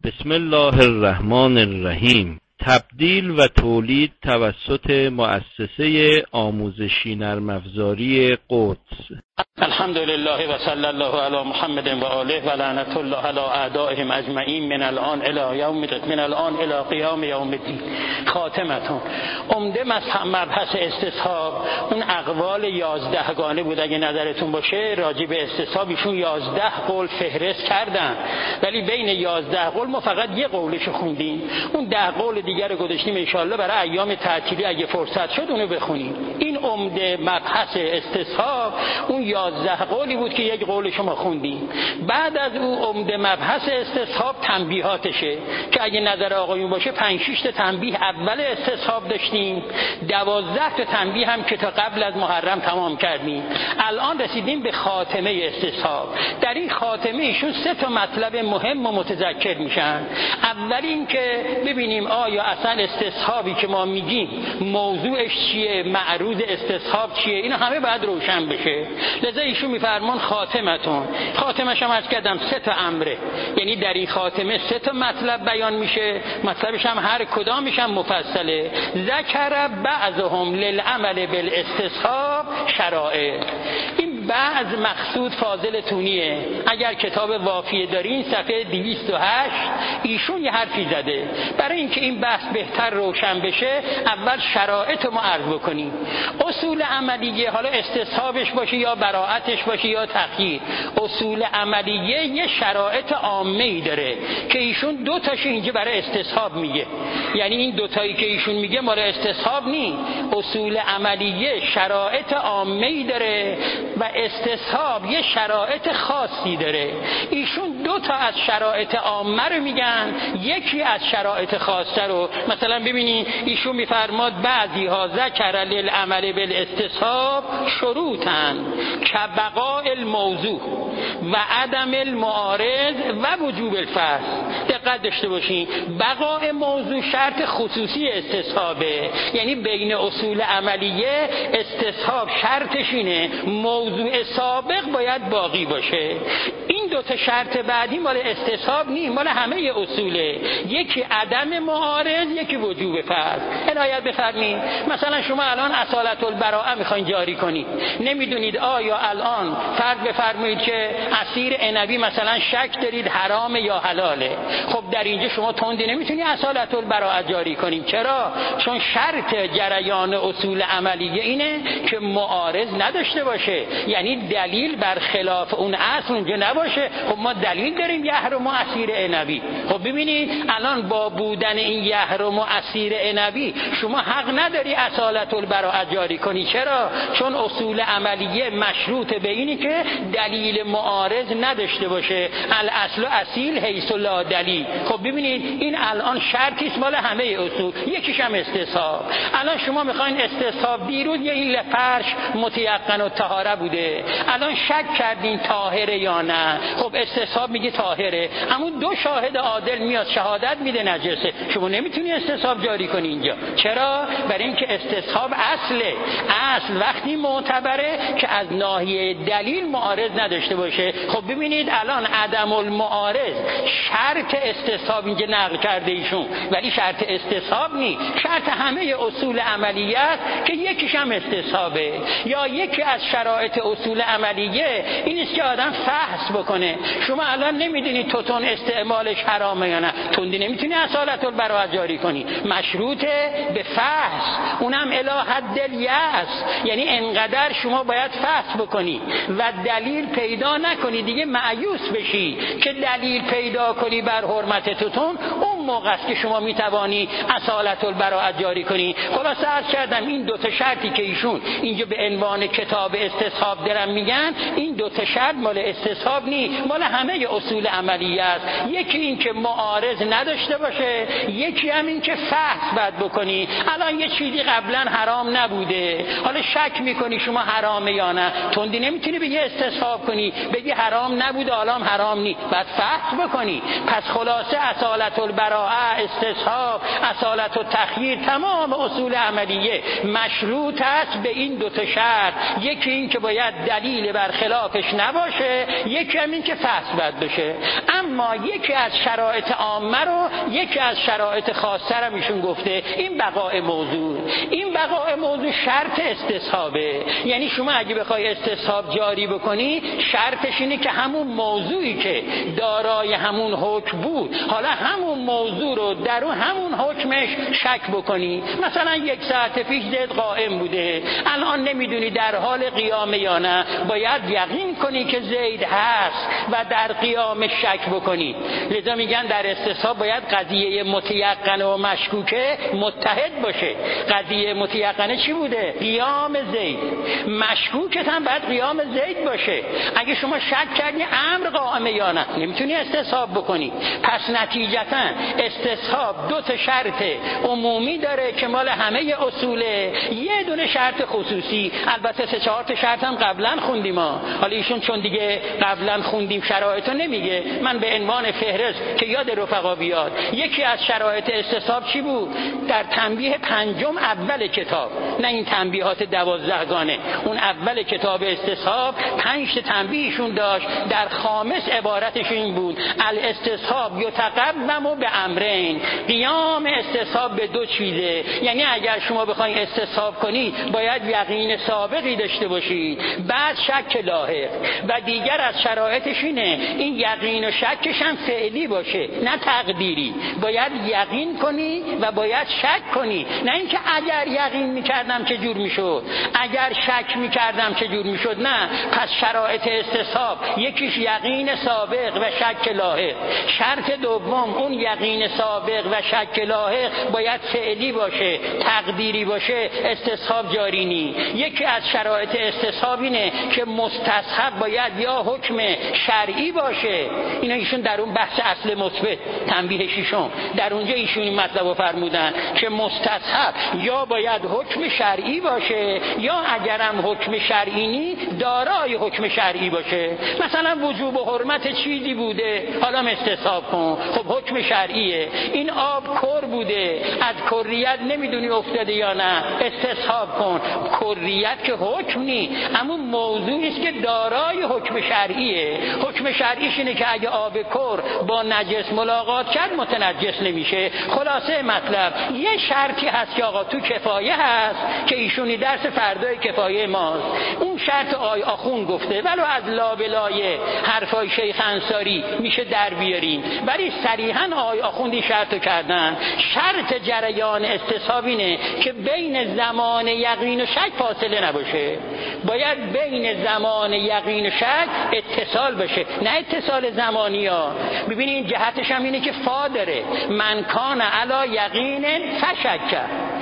بسم الله الرحمن الرحیم. تبدیل و تولید توسط مؤسسه آموزشی نرم افزاری قدس. الحمد لله و صلی الله علی محمد و آله و لعنت الله علی اعدائهم اجمعین من الان الی قیام یوم الدین. خاتمتون. عمده مبحث استصحاب اون اقوال 11 گانه بود. اگه نظرتون باشه راجع به استصحاب ایشون 11 قول فهرست کردن، ولی بین 11 قول ما فقط یه قولش خوندیم. اون 10 قول دیگر رو گذاشتیم ان شاء الله برای ایام تعطیلی اگه فرصت شد اونو بخونیم. این عمده مبحث استصحاب اون 11 قولی بود که یک قول شما خوندیم. بعد از اون عمده مبحث استصحاب تنبیهاتشه که اگه نظر آقایون باشه 5-6 تا تنبیه اول استصحاب داشتیم، 12 تا تنبیه هم که تا قبل از محرم تمام کردیم. الان رسیدیم به خاتمه استصحاب. در این خاتمه ایشون 3 تا مطلب مهم و متذکر میشن. اول این که ببینیم آیا اصلا استصحابی که ما میگیم موضوعش چیه، معروض استصحاب چیه، اینا همه باید روشن بشه. لذا ایشون میفرمان خاتمتون. خاتمش هم از کردم 3 تا امره، یعنی در این خاتمه 3 تا مطلب بیان میشه. مطلبش هم هر کدامش هم مفصله. ذکر بعضهم للعمل بالاستصحاب شرائع. این بعض مقصود فاضل تونیه. اگر کتاب وافیه دارین صفحه 208 ایشون یه حرفی زده. برای اینکه این بحث بهتر روشن بشه اول شرایط رو ما عرض بکنیم. اصول عملیه، حالا استصحابش باشه یا براءتش باشه یا تغییر، اصول عملیه یه شرایط عامه‌ای داره که ایشون 2 تاش اینجا برای استصحاب میگه. یعنی این 2 تایی که ایشون میگه مال استصحاب نی. اصول عملیه شرایط عامه‌ای داره و استصحاب یه شرایط خاصی داره. ایشون 2 تا از شرایط عامه رو میگن، یکی از شرایط خاصه رو. مثلا ببینید ایشون میفرماد بعضی ها ذکر للعمل بالاستصحاب شروطن که بقاء الموضوع و عدم المعارض و وجوب الفصل. دقت داشته باشین، بقاء موضوع شرط خصوصی استصحابه. یعنی بین اصول عملیه استصحاب شرطش اینه موضوع سابق باید باقی باشه. این 2 تا شرط بعدی مال استصحاب نیست، مال همه اصوله. یکی عدم معارض، یکی وجوب فرض. عنایت بفرمایید. مثلا شما الان اصالت البراءه میخواین جاری کنید، نمیدونید آیا الان فرض بفرمایید که عصیر عنبی مثلا شک دارید حرام یا حلاله. خب در اینجا شما تندی نمیتونی اصالت البراءه جاری کنید. چرا؟ چون شرط جریان اصول عملیه اینه که معارض نداشته باشه، یعنی دلیل بر خلاف اون اصل اونجا نباشه. خب ما دلیل داریم یحرم و عصیر عنبی. خب ببینید الان با بودن این یحرم و عصیر عنبی شما حق نداری اصالت البراءه جاری کنی. چرا؟ چون اصول عملیه مشروط به اینی که دلیل معارض نداشته باشه. الاصل اصیل حیث لا دلیل. خب ببینید این الان شرطی است مال همه اصول، یکیش هم استصحاب. الان شما میخواین استصحاب، دیروز یه این فرش متیقن و طهاره بوده، الان شک کردین طاهره یا نه. خب استصحاب میگه طاهره، اما 2 شاهد عادل میاد شهادت میده نجسه. شما نمیتونی استصحاب جاری کنی اینجا. چرا؟ برای اینکه استصحاب اصله. اصل وقتی معتبره که از ناحیه دلیل معارض نداشته باشه. خب ببینید الان عدم المعارض شرط استصحاب اینجا نقل کرده ایشون، ولی شرط استصحاب نی، شرط همه اصول عملیه است که یکیش هم استصحابه. یا یکی از شرایط اصول عملیه این است که آدم فحص بکنه. شما الان نمیدونید توتون استعمالش حرامه یا نه، تندی نمیتونی اصالت البراءه جاری کنی، مشروطه به فحص، اونم الی حد الیأس. یعنی انقدر شما باید فحص بکنی و دلیل پیدا نکنی دیگه مایوس بشی که دلیل پیدا کنی بر حرمت توتون، اون موقع است که شما میتوانی اصالت البراءه جاری کنی. خلاصه عرض کردم این 2 تا شرطی که ایشون اینجا به عنوان کتاب استصحاب دارن میگن، این 2 تا شرط مال استصحاب نی، مال همه اصول عملیه است. یکی این که معارض نداشته باشه، یکی هم این که فحص باید بکنی. الان یه چیزی قبلا حرام نبوده، حالا شک میکنی شما حرامه یا نه، تندی نمیتونی بگی استصحاب کنی بگی حرام نبوده الان حرام نی، بعد فحص بکنی. پس خلاصه اصالت البراءه، استصحاب، اصالت التخییر، تمام اصول عملیه مشروط است به این 2 تا شرط. یکی این که باید دلیل بر خلافش نباشه، یکی هم این که فصل باید بشه. اما یکی از شرایط عامه رو یکی از شرایط خاصه رو ایشون گفته، این بقای موضوع. این بقای موضوع شرط استصحابه. یعنی شما اگه بخوای استصحاب جاری بکنی شرطش اینه که همون موضوعی که دارای همون حکم بود حالا همون موضوع رو در اون همون حکمش شک بکنی. مثلا 1 ساعت پیش زید قائم بوده، الان نمیدونی در حال قیام یا نه، باید یقین کنی که زید هست و در قیام شک بکنی. لذا میگن در استصحاب باید قضیه متیقنه و مشکوکه متحد باشه. قضیه متیقنه چی بوده؟ قیام زید. مشکوکت هم باید قیام زید باشه. اگه شما شک کردی امر قائمه یا نه نمیتونی استصحاب بکنی. پس نتیجتا استصحاب 2 شرط عمومی داره که مال همه اصوله، یه دونه شرط خصوصی. البته 3-4 شرط هم قبلا خوندیم ما. حالا ایشون چون دیگه قبلا خوندیم شرایطو نمیگه، من به عنوان فهرست که یاد رفقا بیاد. یکی از شرایط استصحاب چی بود؟ در تنبیه 5 اول کتاب، نه این تنبیهات 12گانه، اون اول کتاب استصحاب 5 تنبیهشون داشت. در خامس عبارتش این بود: الاستصحاب یتقوم به امرین. قیام استصحاب به 2 چیزه. یعنی اگر شما بخواید استصحاب کنید باید یقین سابقی داشته باشید، بعد شک لاحق. و دیگر از شرایطش اینه این یقین و شکش هم فعلی باشه نه تقدیری. باید یقین کنی و باید شک کنی، نه اینکه اگر یقین میکردم چه جور میشد، اگر شک میکردم چه جور میشد. نه. پس شرایط استصحاب یکیش یقین سابق و شک لاحق. شرط دوم اون یقین سابق و شک لاحق باید فعلی باشه، تقدیری باشه، استصحاب جاری نی. یکی از شرایط استصحاب اینه که مستصحب باید یا حکم شرعی باشه. اینا ایشون در اون بحث اصل مثبت تنبیه 6 در اونجا ایشون این مطلب رو فرمودن که مستصحب یا باید حکم شرعی باشه یا اگرم حکم شرعی نی دارای حکم شرعی باشه. مثلا وجوب و حرمت چیزی بوده، حالا استصحاب کن، خب حکم شرعیه. این آب کر بوده، از کریت نمیدونی افتاده یا نه، استصحاب کن. کریت که حکم نی، اما موضوعی است که دارای حکم شرعیه. حکم شرعیش اینه که اگه آب کر با نجس ملاقات کرد متنجس نمیشه. خلاصه مطلب یه شرطی هست که آقا تو کفایه هست که ایشونی درس فردای کفایه ماست. اون شرط آخون گفته، ولو از لابلای حرفای شیخ انصاری میشه در بیاریم، ولی صریحا آخوندی شرطو کردن. شرط جریان استصحاب اینه که بین زمان یقین و شک فاصله نباشه. باید بین زمان یقین و شک اتصال باشه، نه اتصال زمانی ها. ببینید این جهتش هم اینه که فا داره. من کان علا یقین فشک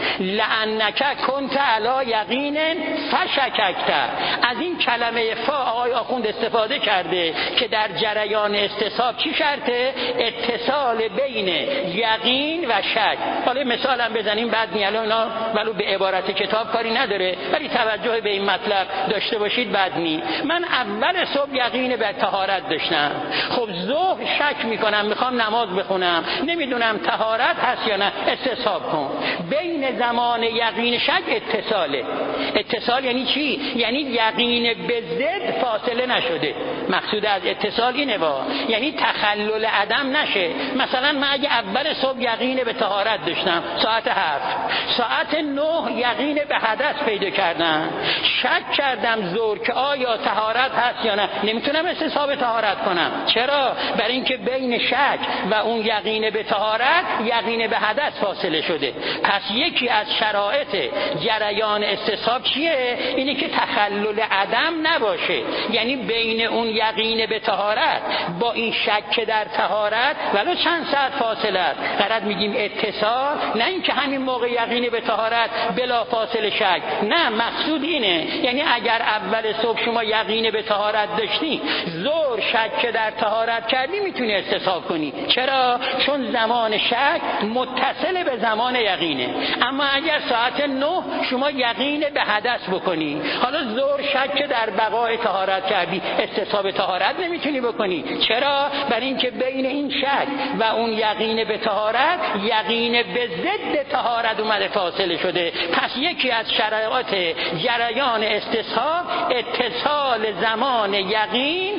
لعنک کنت علا یقین فشککت. از این کلمه فا آقای آخوند استفاده کرده که در جریان استصحاب چی شرطه؟ اتصال بین یقین و شک. حالا مثال هم بزنیم بعد نیالو اینا ولو به عبارت کتاب کاری نداره، ولی توجه به این مطلب داشته باشید. بعد نی من اول صبح یقین به طهارت داشتم، خب ظهر شک میکنم میخوام نماز بخونم، نمیدونم طهارت هست یا نه، استصحاب کن. بین زمان یقین شک اتصاله. اتصال یعنی چی؟ یعنی یقین به ضد فاصله نشده. مقصود از اتصال اینه یعنی تخلل عدم نشه. مثلا من اگه اول صبح یقین به طهارت داشتم ساعت 7، ساعت 9 یقین به حدث پیدا کردم، شک کردم ظهر که آیا طهارت هست یا نه، نمیتونم استصحاب طهارت کنم. چرا؟ برای اینکه بین شک و اون یقین به طهارت یقین به حدث فاصله شده. پس یکی از شرایط جریان استصحاب چیه؟ اینه که تخلل عدم نباشه. یعنی بین اون یقین به طهارت با این شک در طهارت ولو چند ساعت فاصله است. قرار میگیم اتصال، نه اینکه همین موقع یقین به طهارت بلا فاصله شک. نه، مقصود اینه یعنی اگر اول صبح شما یقین به طهارت داشتی، ظهر شک در طهارت کردی، میتونی استصحاب کنی. چرا؟ چون زمان شک متصل به زمان یقینه. اما اگر ساعت 9 شما یقین به حدث بکنی، حالا ظهر شک در بقای طهارت کردی، استصحاب طهارت نمیتونی بکنی. چرا؟ برای اینکه بین این شک و اون یقین به طهارت یقین به ضد طهارت اومده فاصله شده. پس یکی از شرایط جریان استصحاب اتصال زمان یقین و شک.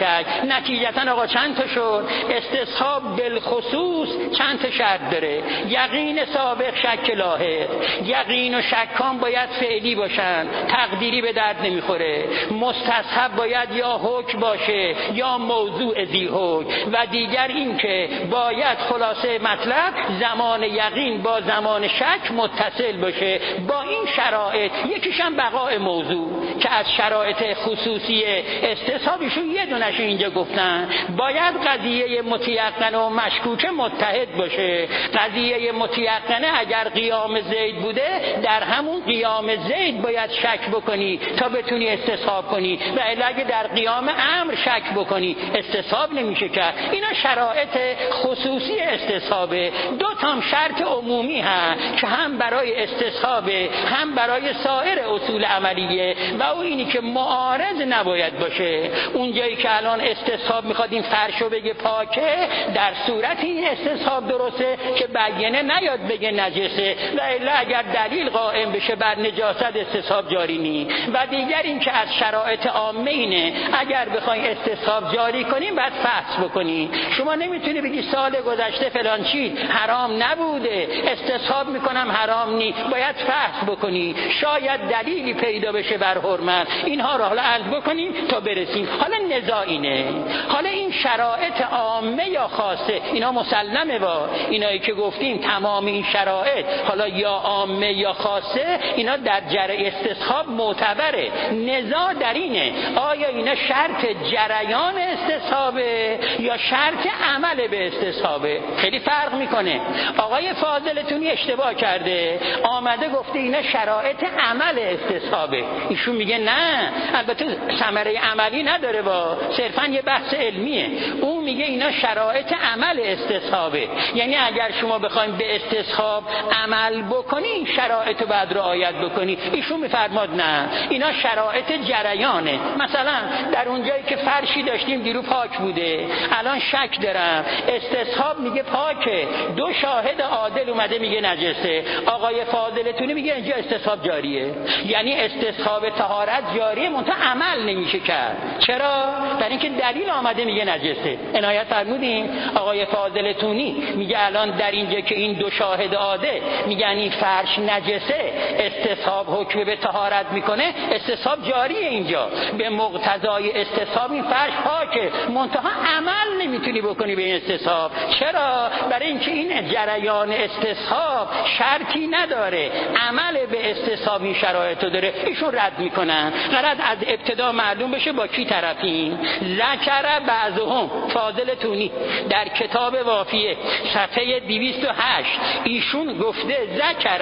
شک. نتیجتا آقا چند تا شد؟ استصحاب بالخصوص چند تا شرط داره؟ یقین سابق، شک لاحق. یقین و شکان باید فعلی باشن، تقدیری به درد نمیخوره. مستصحب باید یا حکم باشه یا موضوع ذی حکم. و دیگر این که باید خلاصه مطلب زمان یقین با زمان شک متصل باشه. با این شرایط یکیش هم بقاء موضوع که از شرایط خصوصی استصحابشون یه دونش اینجا گفتن. باید قضیه متیقنه و مشکوکه متحد باشه. قضیه متیقنه اگر قیام زید بوده، در همون قیام زید باید شک بکنی تا بتونی استصحاب کنی، و اگه در قیام امر شک بکنی استصحاب نمیشه کرد. اینا شرایط خصوصی استصحابه. دو تا شرط عمومی هست که هم برای استصحابه هم برای سایر اصول عملیه، و او اینی که معارض نباید باشه. اونجایی که الان استصحاب میخواد این فرشو بگه پاکه، در صورت این استصحاب درسته که بیانه نیاد بگه نجسه، و الا اگر دلیل قائم بشه بر نجاست استصحاب جاری نی. و دیگر این که از شرایط عامه اینه اگر بخواید استصحاب جاری کنیم بعد فحص بکنی. شما نمیتونی بگی سال گذشته فلان چیز حرام نبوده استصحاب میکنم حرام نی، باید فحص بکنی. شاید دلیلی پیدا بشه بر حرمت. اینها را حالا عرض بکنیم تا برسیم. حالا نزاع اینه، حالا این شرایط عامه یا خاصه، اینا مسلمه با اینایی که گفتیم تمام این شرایط حالا یا عامه یا خاصه، اینا در جره استصحاب معتبره. نزاع در اینه آیا اینا شرط جریان استصحابه یا شرط عمل به استصحابه. خیلی فرق میکنه. آقای فاضلتونی اشتباه کرده، آمده گفته اینا شرایط عمل استصحابه. ایشون میگه نه، البته ثمره عملی نداره، با صرفا یه بحث علمیه. اون میگه اینا شرایط عمل استصحابه، یعنی اگر شما بخواید به استصحاب عمل بکنی این شرایط رو بعد رعایت بکنی. ایشون میفرماد نه، اینا شرایط جریانه. مثلا در اونجایی که فرشی داشتیم دیرو پاک بوده، الان شک دارم، استصحاب میگه پاکه، دو شاهد عادل اومده میگه نجسه، آقای فاضلتونی میگه اینجا استصحاب جاریه. یعنی استصحاب طهارت جاریه منتها عمل نمیشه کرد. چرا؟ برای اینکه دلیل آمده میگه نجسه. عنایت فرمودین؟ آقای فاضلتونی میگه الان در اینجا که این دو شاهد عادل میگن این فرش نجسه، استصحاب حکم به طهارت میکنه، استصحاب جاریه. اینجا به مقتضای استصحاب این فرش پاکه، منتها عمل نمیتونی بکنی به این استصحاب. چرا؟ برای اینکه این جریان استصحاب شرطی نداره، عمل به استصحاب این شرایطو داره. ایشون رد میکنن. قرار از ابتدا معلوم بشه با کی طرفیم. ذکر بعضهم، فاضلتونی در کتاب وافیه صفحه 208 ایشون گفته ذکر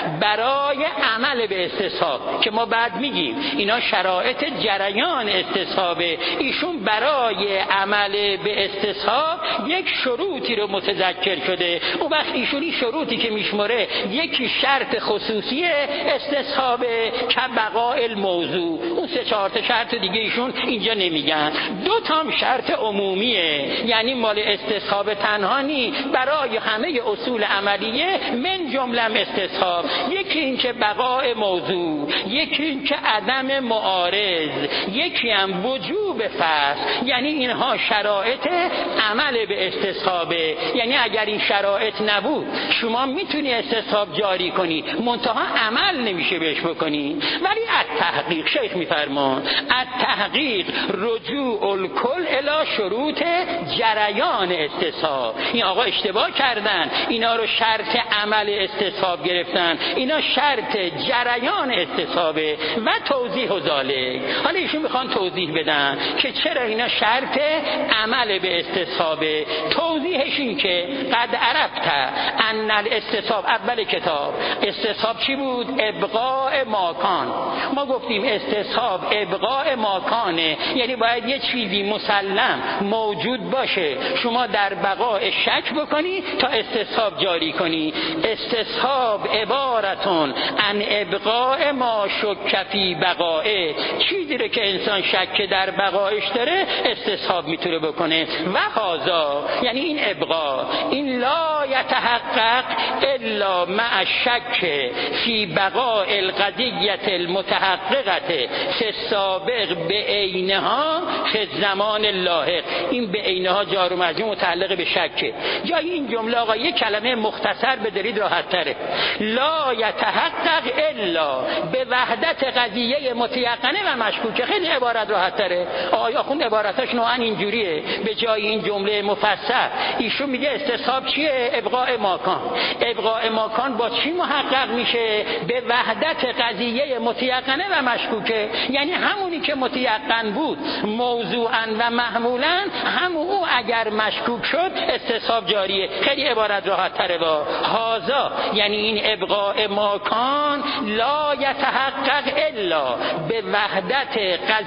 برای عمل به استصحاب، که ما بعد میگیم اینا شرایط جریان استصحابه. ایشون برای عمل به استصحاب یک شروطی رو متذکر شده. اون وقت ایشون این شروطی که میشمره یکی شرط خصوصی استصحابه که بقاء الموضوع، اون 3-4 تا شرط دیگه ایشون اینجا نمیگن. 2 تا شرط عمومیه، یعنی مال استصحاب تنها نی، برای همه اصول عملیه من جمله استصحاب. یکی این که بقاء موضوع، یکی این که عدم معارض، یکی هم وجوب فصل. یعنی اینها شرایط عمل به استصحابه. یعنی اگر این شرایط نبود شما میتونی استصحاب جاری کنی، منتها عمل نمیشه بهش بکنی. ولی التحقیق، شیخ میفرمان التحقیق رجوع الکل الی شروط جریان استصحاب. این آقا اشتباه کردن، اینا رو شرط عمل استصحاب گرفتن، اینا شرط جریان استصحابه. و توضیح و ذالک، حالا ایشون میخوان توضیح بدن که چرا اینا شرط عمل به استصحابه. توضیحش این که قد عرفت ان الاستصحاب، اول کتاب استصحاب چی بود؟ ابقاء ماکان. ما گفتیم استصحاب ابقاء ماکانه، یعنی باید یه چیزی مسلم موجود باشه، شما در بقاء شک بکنی تا استصحاب جاری کنی. استصحاب عبارتون عن ابقاء ما شک فی بقائه، چیزی رو که انسان شک در بقایش داره استصحاب میتونه بکنه. و هذا یعنی این ابقاء این لا یتحقق الا مع الشک فی بقاء القضیة المتحققة فی السابق بعینها فی الزمان اللاحق. این بعینها جار و مجرور متعلق به شکه. جای این جمله آقا یک کلمه مختصر بدارید راحت تره. لا یتحقق الا به وحدت قضیه متیقنه و مشکوکه. خیلی عبارت راحت تره. آیا خون عبارتاش نوعا اینجوریه. به جای این جمله مفصل ایشون میگه استصحاب چیه؟ ابقاء ماکان. ابقاء ماکان با چی محقق میشه؟ به وحدت قضیه متیقنه و مشکوکه. یعنی همونی که متیقن بود موضوعا و محمولا، همون او اگر مشکوک شد استصحاب جاریه. خیلی عبارت راحت تره. با هازا یعنی این ابقاء ماکان لا یتحقق الا به وحدت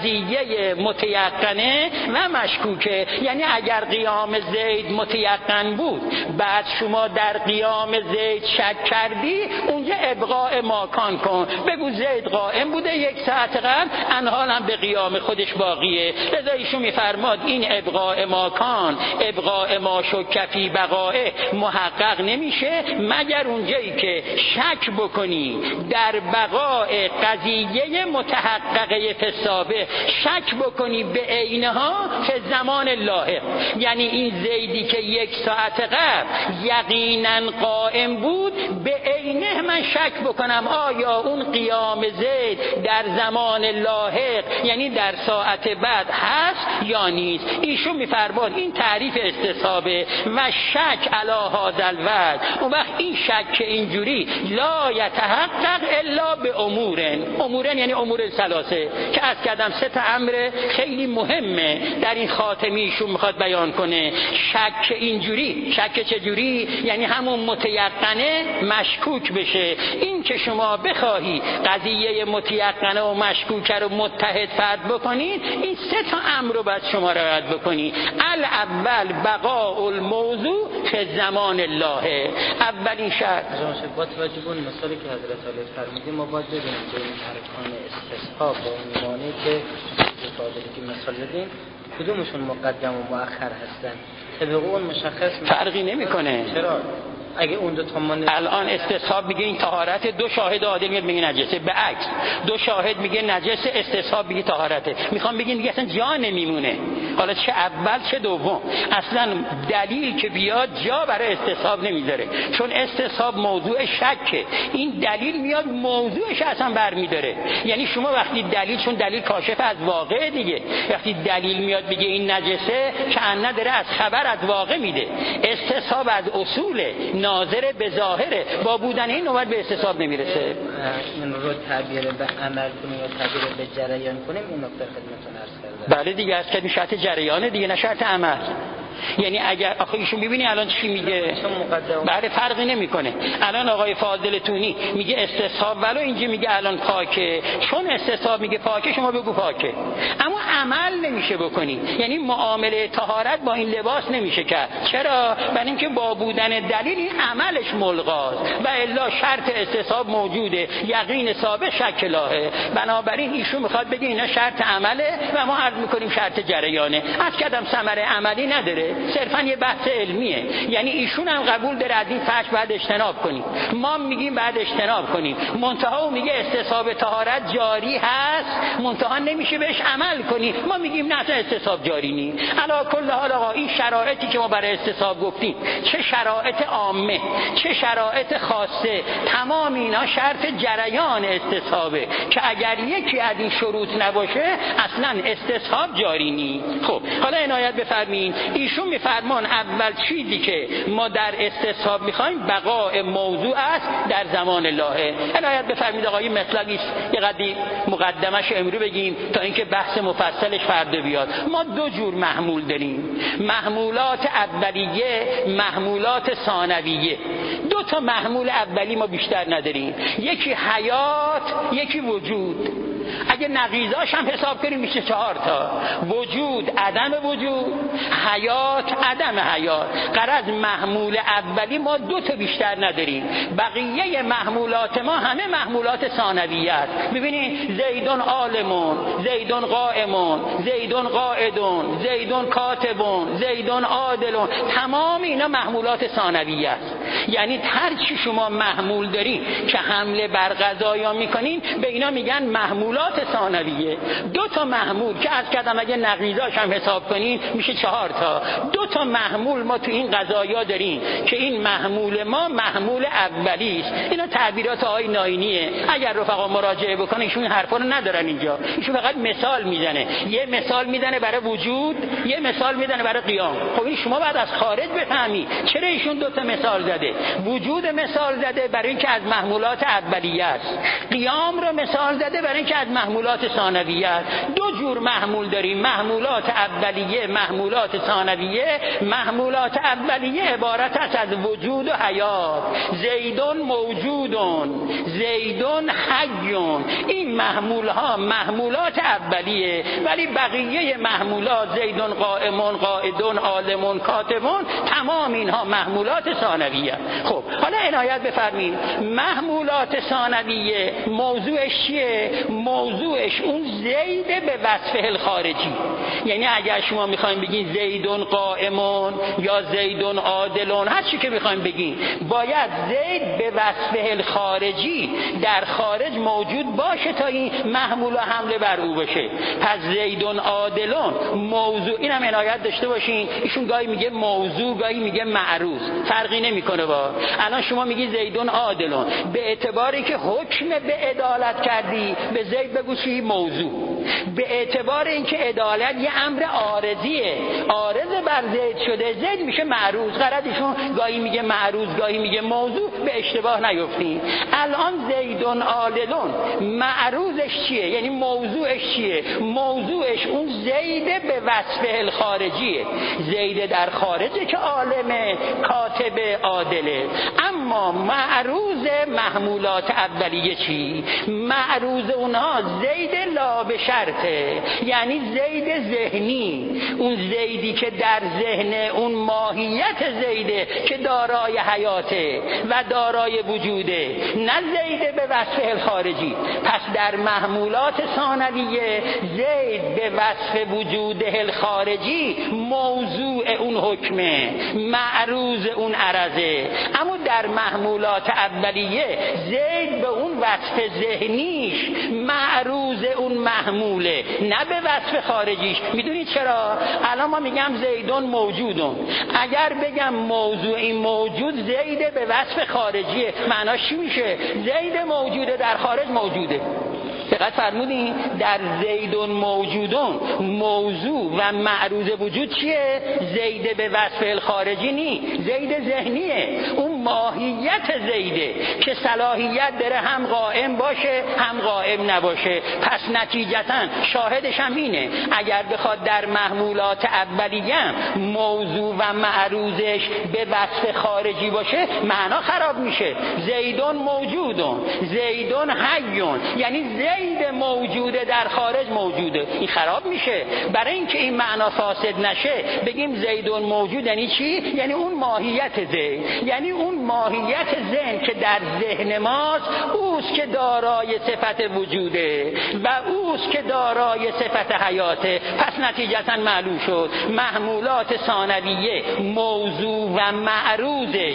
قضیه متیقنه و مشکوکه. یعنی اگر قیام زید متیقن بود بعد شما در قیام زید شک کردی، اونجا ابقاء ماکان کن. بگو زید قائم بوده 1 ساعت قبل، انحال هم به قیام خودش باقیه. لذا ایشون میفرماد این ابقاء ماکان، ابقاء ما شک فی بقائه محقق نمیشه مگر اونجایی که شک بکنی در بقاء قضیه متحققه فسابه، شک بکنی به عینها که زمان لاحق. یعنی این زیدی که 1 ساعت قبل یقینا قائم بود، به عینه من شک بکنم آیا اون قیام زید در زمان لاحق یعنی در ساعت بعد هست یا نیست. ایشون میفرماد این تعریف استصحابه و شک علی هذا الوجه. اون وقت این شک اینجوری لا یتحقق الا به امورن یعنی امور ثلاثه که از کردم 3 تا امر خیلی مهمه در این خاتمی ایشون میخواد بیان کنه. شک اینجوری، شک چجوری؟ یعنی همون متیقنه مشکوک بشه. این که شما بخواهی قضیه متیقنه و مشکوکه رو متحد فرد بکنید، این 3 تا امر رو باید شما رعایت بکنی. الاول بقاء الموضوع فی زمان الله. اولین شرط با توجه به مثالی که حضرت علی فرمودید ما باید ببینیم که این ارکان استصحاب با اون معنی که مفاضلی که مثال دادیم کدومشون مقدم و مؤخر هستن. طبق اون مشخص فرقی نمیکنه. چرا؟ اگه اون دو تا الان استصحاب میگه این طهارت، 2 شاهد عادل میگه نجسه. به عکس 2 شاهد میگه نجسه، استصحاب میگه طهارته. میخوام بگین دیگه اصلا جا نمیمونه. حالا چه اول چه دوم، اصلا دلیل که بیاد جا برای استصحاب نمیذاره، چون استصحاب موضوع شکه. این دلیل میاد موضوعش اصلا برمیداره. یعنی شما وقتی دلیل، چون دلیل کاشف از واقع دیگه، وقتی دلیل میاد بگه این نجسه کأنه داره از خبر از واقع میده. استصحاب از اصوله، ناظر به ظاهره، با بودن این نوبت به استصحاب نمیرسه. این رو تعبیر به عمل کنیم یا تعبیر به جریان کنیم، این نکته خدمتتون عرض کردم. بله دیگه، از که شرط جریانه دیگه، نه شرط عمل. یعنی اگر آخه ایشون ببینی الان چی میگه، بله فرقی نمیکنه. الان آقای فاضل تونی میگه استصحاب ولو اینجا میگه الان پاکه، چون استصحاب میگه پاکه شما بگو پاکه، اما عمل نمیشه بکنی. یعنی معامله طهارت با این لباس نمیشه کرد. چرا؟ برای اینکه با بودن دلیل این عملش ملغاست و الا شرط استصحاب موجوده، یقین ثابت شک لاهه. بنابراین ایشون میخواد بگه اینا شرط عمله و ما عرض میکنیم شرط جریانه. از کدام ثمره عملی نداره، صرفا یه بحث علمیه. یعنی ایشون هم قبول داره از این فرش بعد اجتناب کنیم، ما میگیم بعد اجتناب کنیم. منتها میگه استصحاب طهارت جاری هست، منتها نمیشه بهش عمل کنی. ما میگیم نه استصحاب جاری نی. علی کل حال آقا این شرایطی که ما برای استصحاب گفتیم، چه شرایط عامه چه شرایط خاصه، تمام اینا شرط جریان استصحابه که اگر یکی از این شروط نباشه اصلا استصحاب جاری نی. خب حالا عنایت بفرمایید، ایشون میفرمان اول چیزی که ما در استصحاب میخوایم بقاء موضوع است در زمان الله. عنایت بفرمایید آقا این مطلبی است، یه قدری مقدمش امرو بگیم تا اینکه بحث مفصلش فردا بیاد. ما 2 جور محمول داریم، محمولات اولیه، محمولات ثانویه. 2 تا محمول اولی ما بیشتر نداریم، یکی حیات یکی وجود. اگه نقیضاش هم حساب کنیم میشه 4 تا، وجود عدم وجود، حیات عدم حیات. غرض محمول اولی ما 2 تا بیشتر نداریم، بقیه محمولات ما همه محمولات ثانویه است. ببینید زیدون عالمون، زیدون قائمون، زیدون قاعدون، زیدون کاتبون، زیدون عادلون، تمام اینا محمولات ثانویه است. یعنی هر چی شما محمول دارین که حمله بر غذایا میکنین به اینا میگن محمولات ثانویه. 2 تا محمول که از کردم اگه نقیضاش هم حساب کنین میشه 4 تا. 2 تا محمول ما تو این غذایا داریم که این محمول ما محمول اولی است. اینا تعبیرات آقای ناینیه، اگر رفقا مراجعه بکنن ایشون این حرفا رو ندارن اینجا، ایشون فقط مثال میزنه. یه مثال میزنه برای وجود، یه مثال میزنه برای قیام. خب این شما بعد از خارج بفهمی چرا ایشون 2 تا مثال زده. وجود مثال زده برای اینکه از محمولات اولیه است، قیام رو مثال زده برای اینکه از محمولات ثانویه است. 2 جور محمول داریم، محمولات اولیه، محمولات ثانویه. محمولات اولیه عبارت است از وجود و حیات. زیدون موجودون، زیدون حیون. این محمول ها محمولات اولیه، ولی بقیه محمولات زیدون قائمون، قائدون، عالمون، کاتبون، تمام اینها محمولات ثانویه. خب حالا عنایت بفرمایید، محمولات ثانویه موضوعش چیه؟ موضوعش اون زید به وصفه الخارجی. یعنی اگر شما میخواین بگین زیدون قائمون یا زیدون عادلون، هر چی که میخواین بگین، باید زید به وصفه الخارجی در خارج موجود باشه تا این محمول و حمله بر او بشه. پس زیدون عادلون موضوع، اینم عنایت داشته باشین، ایشون گاهی میگه موضوع گاهی میگه معروض، فرقی نمیکنه. با الان شما میگی زیدون عادلون، به اعتباری که حکم به عدالت کردی به زید بگو چی؟ موضوع. به اعتبار اینکه عدالت یه امر عارضیه، عارض بر زید شده، زید میشه معروض. غرضشون گاهی میگه معروض گاهی میگه موضوع، به اشتباه نیفتین. الان زیدون عادلون معروضش چیه؟ یعنی موضوعش چیه؟ موضوعش اون زید به وصفه الخارجیه. زید در خارجه که عالمه، کاتب، عادله. اما معروض محمولات اولیه چی؟ معروض اونها زید لا به شرطه، یعنی زید ذهنی، اون زیدی که در ذهن، اون ماهیت زیده که دارای حیاته و دارای وجوده، نه زید به وصف الخارجی. پس در محمولات ثانویه زید به وصف وجود الخارجی موضوع اون حکمه، معروض اون عرضه. اما در محمولات اولیه زید به اون وصف ذهنیش معروض اون محموله، نه به وصف خارجیش. میدونید چرا؟ الان ما میگم زیدون موجودون، اگر بگم موضوع این موجود زید به وصف خارجیه، معناش چی میشه؟ زید موجوده در خارج موجوده. دقت فرمودین؟ در زیدون موجودون موضوع و معروض وجود چیه؟ زید به وصف الخارجی نی، زید ذهنیه. اون ماهیت زیده که صلاحیت داره هم قائم باشه هم قائم نباشه. پس نتیجتاً شاهدش هم اینه، اگر بخواد در محمولات اولیه موضوع و معروضش به وصف خارجی باشه، معنا خراب میشه. زیدون موجودون، زیدون حیون، یعنی زید موجوده در خارج موجوده، این خراب میشه. برای اینکه این معنا فاسد نشه بگیم زیدون موجود یعنی چی؟ یعنی اون ماهیت زید، یعنی اون ماهیت ذهن که در ذهن ماست، اوست که دارای صفت وجوده و اوست که دارای صفت حیاته. پس نتیجتا معلوم شد محمولات ثانویه موضوع و معروضش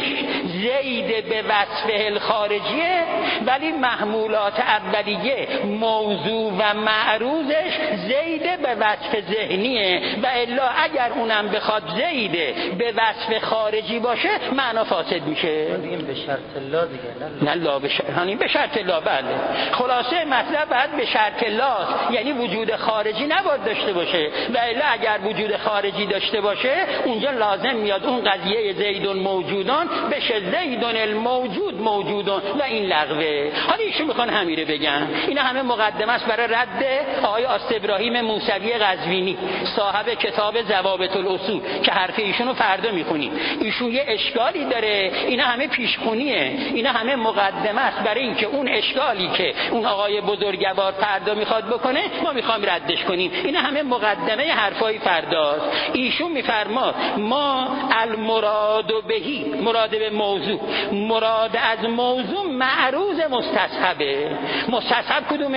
زید به وصف الخارجیه، ولی محمولات اولیه موضوع و معروضش زید به وصف ذهنیه. و الا اگر اونم بخواد زید به وصف خارجی باشه معنا فاسد میشه. بگیم به شرط لا دیگه، نه لا به شرط، یعنی به شرط لا. بله، خلاصه مطلب بعد به شرط لا، یعنی وجود خارجی نباید داشته باشه. و الا اگر وجود خارجی داشته باشه اونجا لازم میاد اون قضیه زیدون موجودان بشه زیدون الموجود موجودان و این لغوه. حالا ایشون میخوان همیره بگن. اینا همه مقدمه است برای رد آقای آست ابراهیم موسوی قزوینی، صاحب کتاب ضوابط الاصول که حرف ایشونو فردا میخونیم. ایشون یه اشکالی داره، اینا همه پیشخونیه، اینا همه مقدمه است برای اینکه اون اشکالی که اون آقای بزرگوار فردا میخواد بکنه ما میخوام ردش کنیم. اینا همه مقدمه حرفای فرداست. ایشون میفرماد ما المراد بهی، مراد به موضوع، مراد از موضوع معروض مستصحبه. مستصحب کدومه؟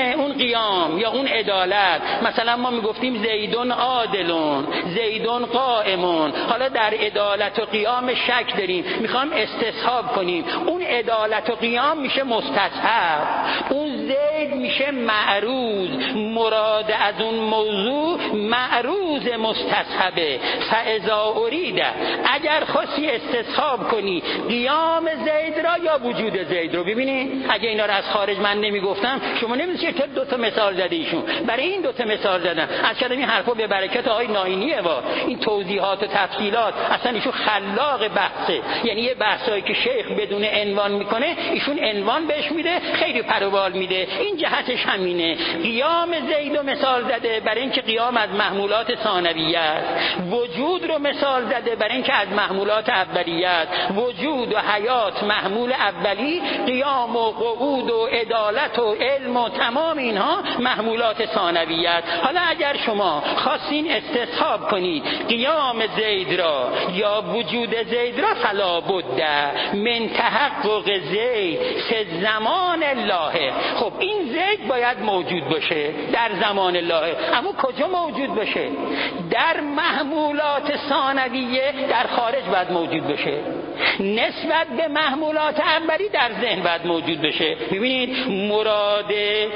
اون قیام یا اون عدالت، مثلا ما میگفتیم زیدون عادلون، زیدون قائمون، حالا در عدالت و قیام شک داریم، میخوام استصحاب کنیم. اون عدالت و قیام میشه مستصحب، اون زید میشه معروض. مراد از اون موضوع معروض مستصحبه. فاذا اريد، اگر خواستی استصحاب کنی قیام زید را یا وجود زید رو، ببینید اگه اینا رو از خارج من نمیگفتم شما نمی‌دونید چه دو تا مثال زده ایشون. برای این دو تا مثال زدن. از کردم این حرفا به برکت آقای ناینیه و این توضیحات و تفصیلات، اصلا ایشون خلاق بحثه. یعنی یه بحثایی که شیخ بدون عنوان میکنه ایشون عنوان بهش میده، خیلی پروبال میده. این جهتش همینه. قیام زید رو مثال زده برای اینکه قیام از محمولات ثانویه است. وجود رو مثال زده برای اینکه از محمولات اولیه است. وجود و حیات محمول اولی، قیام و قعود و عدالت و علم و تمام اینها محمولات ثانویه است. حالا اگر شما خواستین استصحاب کنید قیام زید را یا وجود زید را، فلا بد من تحقق زید فی زمان لاحق. خب این زید باید موجود باشه در زمان لاحق، اما کجا موجود باشه؟ در محمولات ثانویه در خارج باید موجود باشه. نسبت به محمولات اولی در ذهن باید موجود بشه. ببینید مراد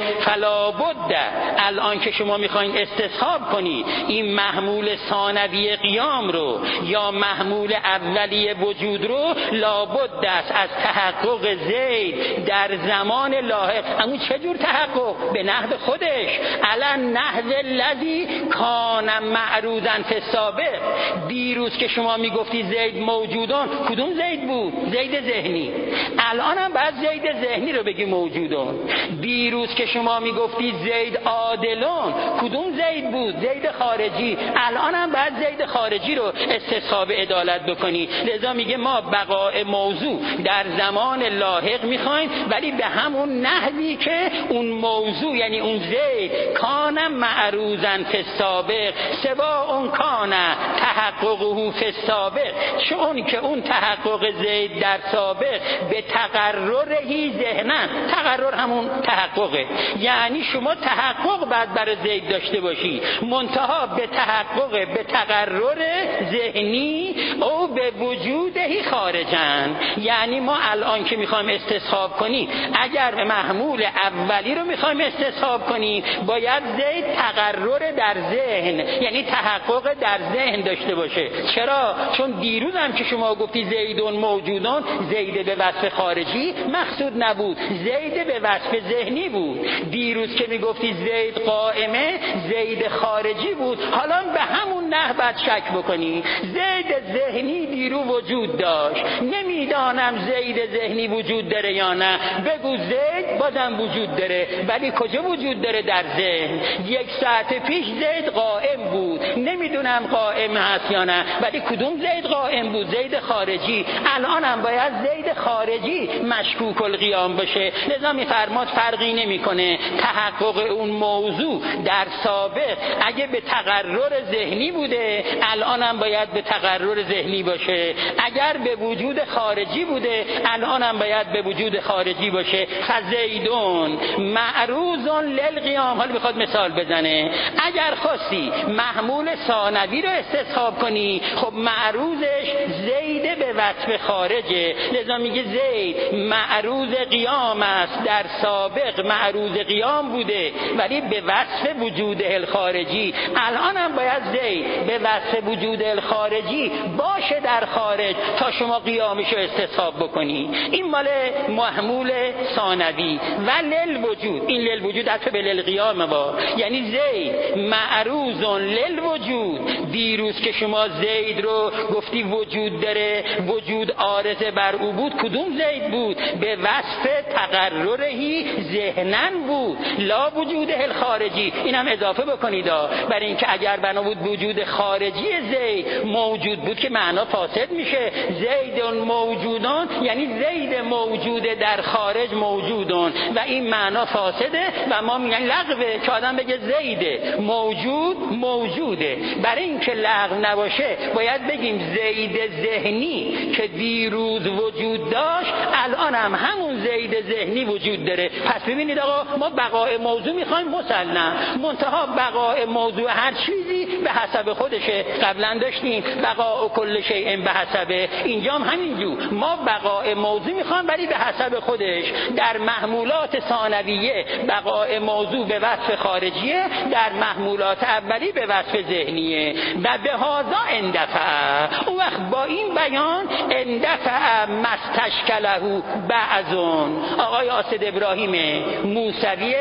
فلا بد، الان که شما میخواین استصحاب کنید این محمول ثانوی قیام رو یا محمول اولی وجود رو، لابد است از تحقق زید در زمان لاحق. اما چجور تحقق؟ به نحو خودش، علی نحو الذی کان معروضا فی السابق. دیروز که شما میگفتی زید موجودون، کدوم زید بود؟ زید ذهنی. الان هم بعد زید ذهنی رو بگی موجودون. دیروز که شما میگفتی زید عادلون، کدوم زید بود؟ زید خارجی. الان هم بعد زید خارجی رو استصحاب عدالت بکنی. لذا میگه ما بقاء موضوع در زمان لاحق میخوایم، ولی به همون نحوی که اون موضوع یعنی اون زید کان معروضا فی السابق سوا اون کان تحققه فی السابق، چون که اون تحقق زید در سابق به تقررهی ذهنن. تقرر همون تحققه، یعنی شما تحقق بعد برای زید داشته باشی، منتها به تحقق به تقرر ذهنی او به وجودهی خارجن. یعنی ما الان که میخوایم استصحاب کنیم، اگر محمول اولی رو میخوایم استصحاب کنیم باید زید تقرر در ذهن یعنی تحقق در ذهن داشته باشه. چرا؟ چون دیروز هم که شما گفتی زیدون موجودون، زید به وصف خارجی مقصود نبود، زید به وصف ذهنی بود. دیروز که میگفتی زید قائمه، زید خارجی بود. حالا به همون نحو باید شک بکنی. زید ذهنی دیرو وجود داشت، نمیدانم زید ذهنی وجود داره یا نه. بگو زید بازم وجود داره، ولی کجا وجود داره؟ در ذهن. یک ساعت پیش زید قائم بود، نمیدونم قائم هست یا نه، ولی کدوم زید قائم بود؟ زید خارجی. الان هم باید زید خارجی مشکوک القیام باشه. لذا میفرماد فرقی نمیکنه تحقق اون موضوع در سابق اگه به تقرر ذهنی بوده، الان هم باید به تقرر ذهنی باشه. اگر به وجود خارجی بوده، الان هم باید به وجود خارجی باشه. فزیدون معروض للقیام. حالا میخواد مثال بزنه. اگر خواستی محمول ثانوی رو استصحاب کنی، خب معروضش زید به وصف خارجه. لذا میگه زید معروض قیام است، در سابق معروض قیام بوده ولی به وصف وجود الخارجی. الان هم باید زید به وصف وجود الخارجی باشه در خارج تا شما قیامش رو استصحاب بکنی. این مال محمول ثانوی. و للوجود، این للوجود عطف به للقیام با، یعنی زید معروض للوجود. دیروز که شما زید رو گفتی وجود داره، وجود عارض بر او بود، کدوم زید بود؟ به وصف تقررهی ذهنن بود، لا وجود الخارجی. این هم اضافه بکنید برای اینکه اگر بنا بود وجود خارجی زید موجود بود که معنا فاسد میشه. زیدون موجودون یعنی زید موجوده در خارج موجودون و این معنا فاسده و ما میگن لغوه که آدم بگه زید موجود موجوده. برای اینکه لغو نباشه باید بگیم زید ذهنی که دیروز وجود داشت الان هم همون زید ذهنی وجود داره. پس ببینید آقا ما بقای موضوع میخوایم مسلم، منتها بقای موضوع هر چیزی به حسب خودشه. قبلا داشتیم بقاء کل شیء به حسب، اینجا هم همینجور ما بقای موضوع میخوایم ولی به حسب خودش. در محمولات ثانویه بقای موضوع به وصف خارجیه، در محمولات اولی به وصف ذهنیه. و به هذا اندفع، اون وقت با این بیان اندفع مستشکله بعضون. آقای اسد ابراهیم موسوی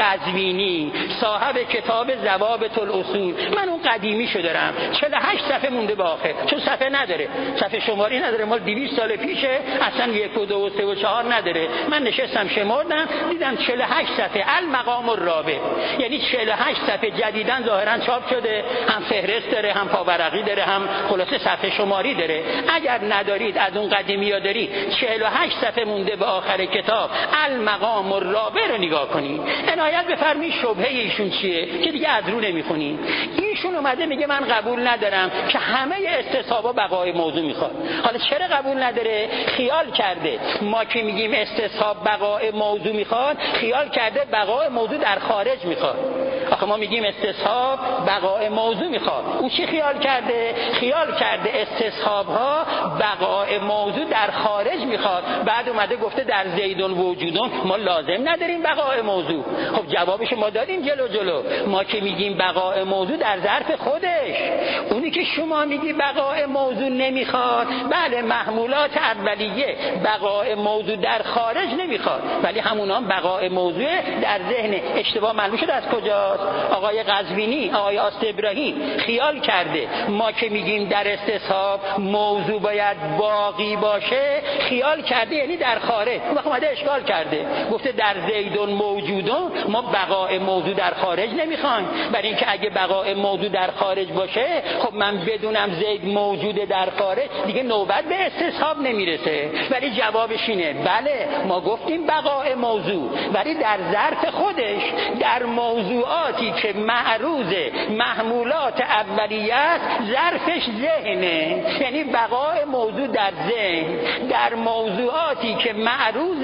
قزوینی صاحب کتاب ضوابط الاصول، من اون قدیمیشو دارم 48 صفحه مونده به آخر، چون صفحه نداره، صفحه شماری نداره، مال 200 سال پیشه، اصلا 1 و 2 و 3 و 4 نداره. من نشستم شمردم دیدم 48 صفحه المقام الرابع، یعنی 48 صفحه جدیداً ظاهراً چاپ شده، هم فهرست داره، هم پاورقی داره، هم خلاصه صفحه شماری داره. اگر ندارید از اون قدیمی‌ها دارید، 48 صفحه مونده به آخر کتاب المقام الرابع رو نگاه کنید. عنایت بفرمایید شبهه ایشون چیه که دیگه از رو نمیخونید. ایشون اومده میگه من قبول ندارم که همه استصحابا بقای موضوع میخواد. حالا چرا قبول نداره؟ خیال کرده ما که میگیم استصحاب بقای موضوع میخواد، خیال کرده بقای موضوع در خارج میخواد. آخه ما میگیم استصحاب بقای موضوع میخواد، اون چی خیال کرده؟ خیال کرده استصحاب ها بقای موضوع در خارج میخواد. بعد اومده گفته در زیدون وجودون ما لازم نداریم بقای موضوع. خب جوابش ما دادیم جلو. ما که میگیم بقای موضوع در ظرف خودش، اونی که شما میگی بقای موضوع نمیخواد، بله محمولات اولیه بقای موضوع در خارج نمیخواد، ولی همون هم بقای موضوع در ذهن. اشتباه معلوم شد از کجاست؟ آقای قزوینی، آقای اسد ابراهیم خیال کرده ما که میگیم در استصحاب موضوع باید باقی باشه، خیال کرده یعنی در خارج. اون وقت اومده اشکال کرده، گفته در زیدون موجودون ما بقای موضوع در خارج نمیخوایم، برای اینکه اگه بقای موضوع در خارج باشه خب من بدونم زید موجود در خارج، دیگه نوبت به استصحاب نمیرسه. ولی جوابش اینه بله ما گفتیم بقای موضوع، ولی در ظرف خودش، در موضوعاتی که معروض محمولات اولیه است ظرفش ذهنه، یعنی بقای موضوع در ذهن. در موضوعاتی که معروض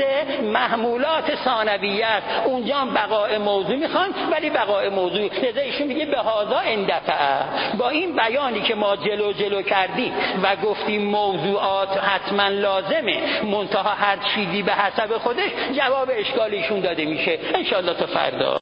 محمولات ثانویه است اونجا هم بقای موضوع میخوان، ولی بقای موضوع. لذا ایشون میگه به هذا اندفع، با این بیانی که ما جلو کردیم و گفتیم موضوعات حتما لازمه، منتها هر چیزی به حسب خودش، جواب اشکال ایشون داده میشه. انشالله تا فردا.